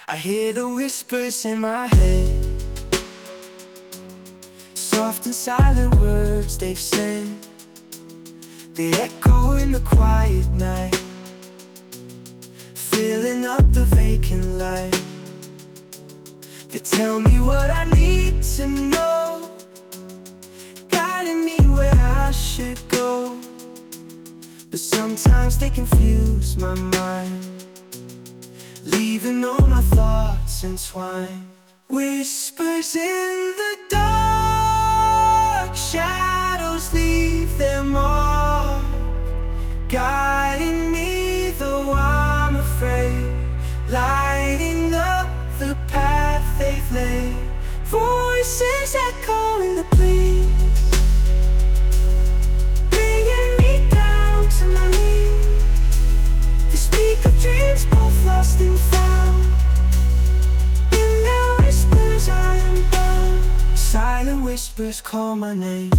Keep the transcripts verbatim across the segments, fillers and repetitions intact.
I hear the whispers in my head, soft and silent words they've said. They echo in the quiet night, filling up the vacant light. They tell me what I need to know, guiding me where I should go. But sometimes they confuse my mind, leaving all my thoughts entwined. Whispers in the dark, shadows leave their mark, guiding me though I'm afraid, lighting up the path they've laid. Voices echo in the breeze, bringing me down to my knees. They speak of dreams both lost and found. In their whispers I am bound. Silent whispers call my name.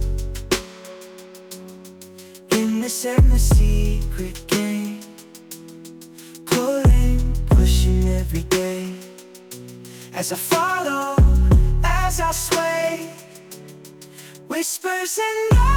In this endless secret game, pulling, pushing every day. As I follow, as I sway, whispers and